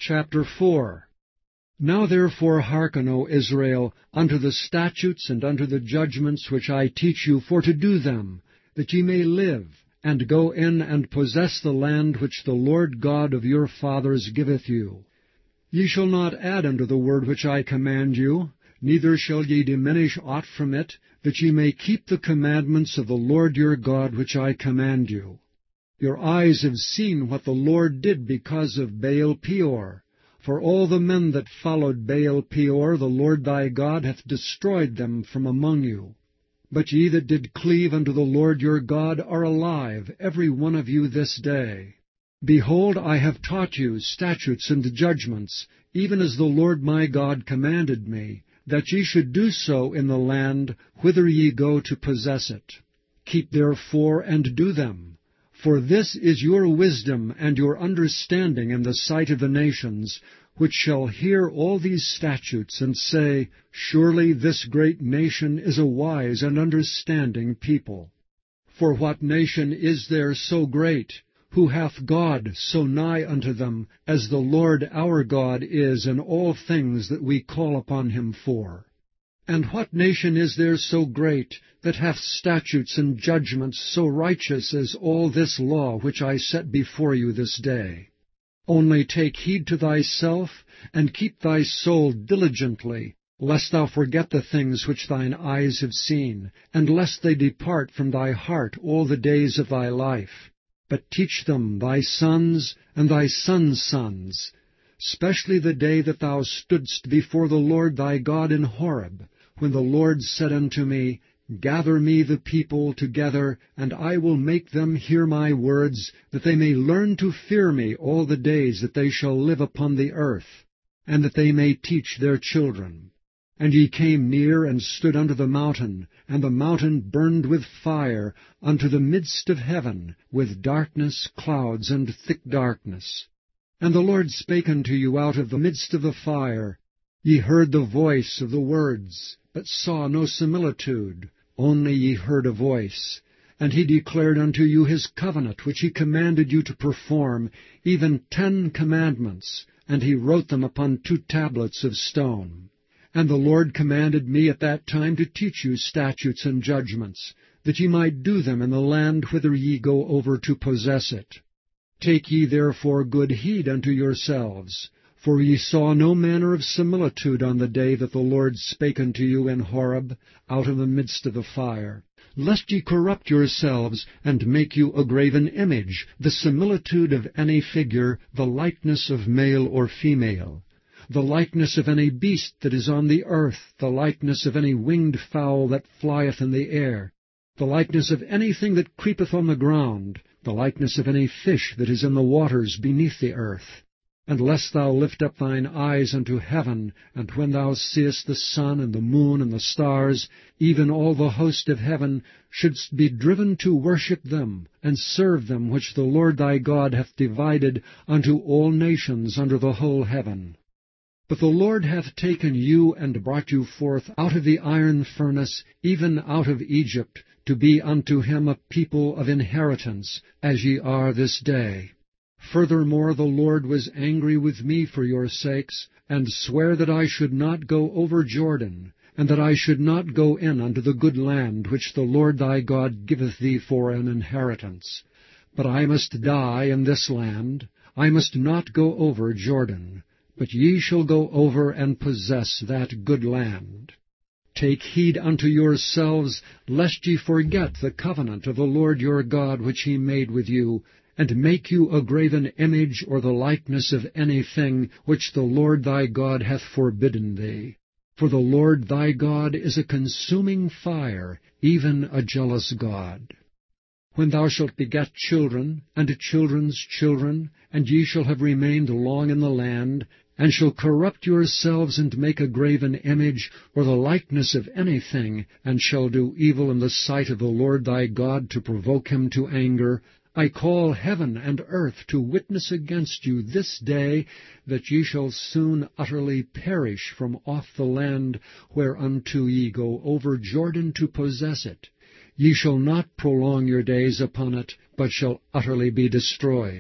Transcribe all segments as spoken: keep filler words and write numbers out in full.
Chapter four. Now therefore hearken, O Israel, unto the statutes and unto the judgments which I teach you, for to do them, that ye may live, and go in and possess the land which the Lord God of your fathers giveth you. Ye shall not add unto the word which I command you, neither shall ye diminish aught from it, that ye may keep the commandments of the Lord your God which I command you. Your eyes have seen what the Lord did because of Baal-peor. For all the men that followed Baal-peor, the Lord thy God hath destroyed them from among you. But ye that did cleave unto the Lord your God are alive, every one of you this day. Behold, I have taught you statutes and judgments, even as the Lord my God commanded me, that ye should do so in the land whither ye go to possess it. Keep therefore and do them. For this is your wisdom and your understanding in the sight of the nations, which shall hear all these statutes, and say, Surely this great nation is a wise and understanding people. For what nation is there so great, who hath God so nigh unto them, as the Lord our God is in all things that we call upon him for? And what nation is there so great, that hath statutes and judgments so righteous as all this law which I set before you this day? Only take heed to thyself, and keep thy soul diligently, lest thou forget the things which thine eyes have seen, and lest they depart from thy heart all the days of thy life. But teach them thy sons and thy sons' sons, specially the day that thou stoodst before the Lord thy God in Horeb, when the Lord said unto me, Gather me the people together, and I will make them hear my words, that they may learn to fear me all the days that they shall live upon the earth, and that they may teach their children. And ye came near and stood unto the mountain, and the mountain burned with fire unto the midst of heaven, with darkness, clouds, and thick darkness. And the Lord spake unto you out of the midst of the fire. Ye heard the voice of the words, but saw no similitude, only ye heard a voice. And he declared unto you his covenant, which he commanded you to perform, even ten commandments, and he wrote them upon two tablets of stone. And the Lord commanded me at that time to teach you statutes and judgments, that ye might do them in the land whither ye go over to possess it. Take ye therefore good heed unto yourselves, for ye saw no manner of similitude on the day that the Lord spake unto you in Horeb, out of the midst of the fire, lest ye corrupt yourselves, and make you a graven image, the similitude of any figure, the likeness of male or female, the likeness of any beast that is on the earth, the likeness of any winged fowl that flieth in the air, the likeness of anything that creepeth on the ground, the likeness of any fish that is in the waters beneath the earth. And lest thou lift up thine eyes unto heaven, and when thou seest the sun and the moon and the stars, even all the host of heaven, shouldst be driven to worship them, and serve them which the Lord thy God hath divided unto all nations under the whole heaven. But the Lord hath taken you and brought you forth out of the iron furnace, even out of Egypt, to be unto him a people of inheritance, as ye are this day. Furthermore, the Lord was angry with me for your sakes, and sware that I should not go over Jordan, and that I should not go in unto the good land which the Lord thy God giveth thee for an inheritance. But I must die in this land, I must not go over Jordan, but ye shall go over and possess that good land. Take heed unto yourselves, lest ye forget the covenant of the Lord your God which he made with you, and make you a graven image or the likeness of anything which the Lord thy God hath forbidden thee. For the Lord thy God is a consuming fire, even a jealous God. When thou shalt beget children, and children's children, and ye shall have remained long in the land, and shall corrupt yourselves, and make a graven image, or the likeness of anything, and shall do evil in the sight of the Lord thy God to provoke him to anger, I call heaven and earth to witness against you this day, that ye shall soon utterly perish from off the land whereunto ye go over Jordan to possess it. Ye shall not prolong your days upon it, but shall utterly be destroyed.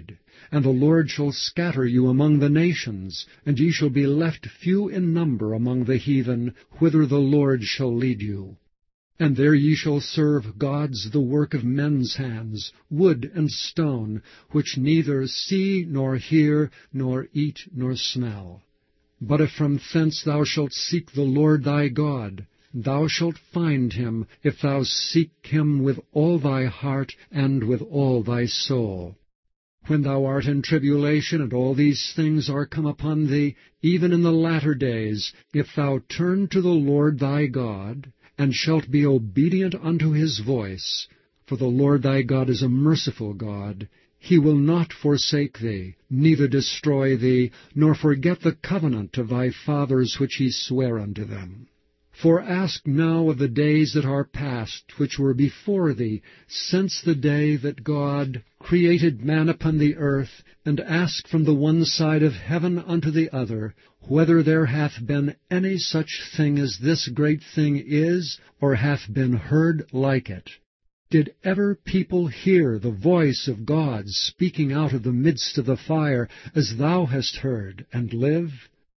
and the Lord shall scatter you among the nations, and ye shall be left few in number among the heathen, whither the Lord shall lead you. And there ye shall serve gods the work of men's hands, wood and stone, which neither see nor hear, nor eat nor smell. But if from thence thou shalt seek the Lord thy God, thou shalt find him, if thou seek him with all thy heart and with all thy soul. When thou art in tribulation, and all these things are come upon thee, even in the latter days, if thou turn to the Lord thy God, and shalt be obedient unto his voice, for the Lord thy God is a merciful God, he will not forsake thee, neither destroy thee, nor forget the covenant of thy fathers which he sware unto them. For ask now of the days that are past, which were before thee, since the day that God created man upon the earth, and ask from the one side of heaven unto the other, whether there hath been any such thing as this great thing is, or hath been heard like it. Did ever people hear the voice of God speaking out of the midst of the fire, as thou hast heard, and live?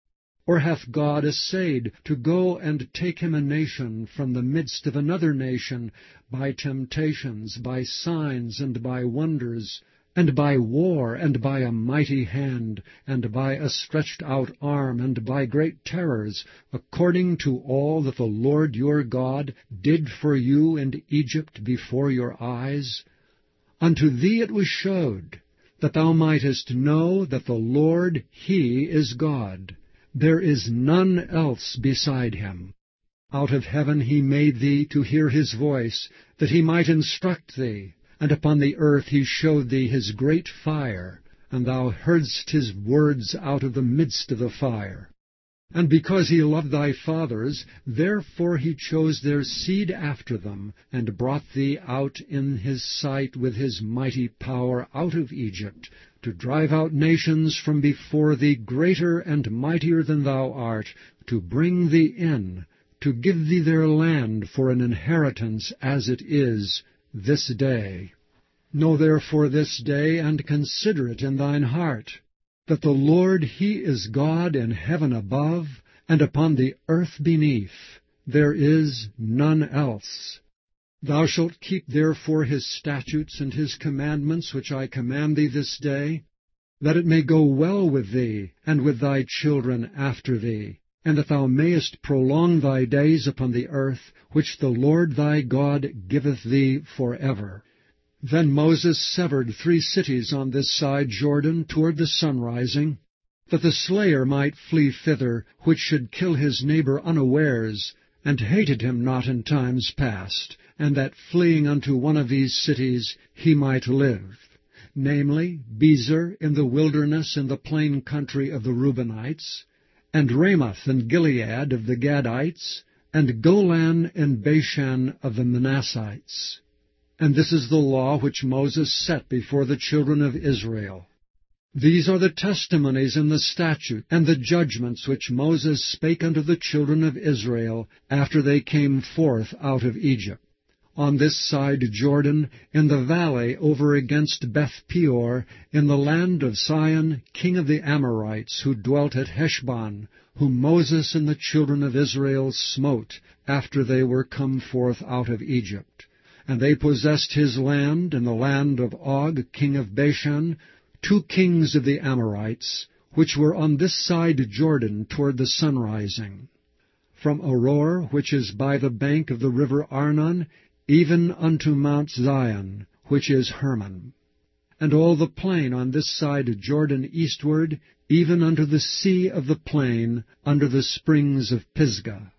Or hath God essayed to go and take him a nation from the midst of another nation, by temptations, by signs, and by wonders, and by war, and by a mighty hand, and by a stretched out arm, and by great terrors, according to all that the Lord your God did for you in Egypt before your eyes? Unto thee it was showed, that thou mightest know that the Lord, he is God. There is none else beside him. Out of heaven he made thee to hear his voice, that he might instruct thee. And upon the earth he showed thee his great fire, and thou heardst his words out of the midst of the fire. And because he loved thy fathers, therefore he chose their seed after them, and brought thee out in his sight with his mighty power out of Egypt, to drive out nations from before thee greater and mightier than thou art, to bring thee in, to give thee their land for an inheritance as it is this day. Know therefore this day, and consider it in thine heart, that the Lord he is God in heaven above, and upon the earth beneath. There is none else. Thou shalt keep therefore his statutes and his commandments which I command thee this day, that it may go well with thee, and with thy children after thee, and that thou mayest prolong thy days upon the earth, which the Lord thy God giveth thee for ever. Then Moses severed three cities on this side Jordan toward the sunrising, that the slayer might flee thither, which should kill his neighbor unawares, and hated him not in times past, and that fleeing unto one of these cities he might live, namely, Bezer in the wilderness in the plain country of the Reubenites, and Ramoth in Gilead of the Gadites, and Golan in Bashan of the Manassites. And this is the law which Moses set before the children of Israel. These are the testimonies and the statutes and the judgments which Moses spake unto the children of Israel after they came forth out of Egypt. On this side Jordan, in the valley over against Beth-peor, in the land of Sihon, king of the Amorites, who dwelt at Heshbon, whom Moses and the children of Israel smote after they were come forth out of Egypt. And they possessed his land in the land of Og, king of Bashan, two kings of the Amorites, which were on this side Jordan toward the sunrising, from Aroer, which is by the bank of the river Arnon, even unto Mount Zion, which is Hermon, and all the plain on this side Jordan eastward, even unto the sea of the plain, under the springs of Pisgah.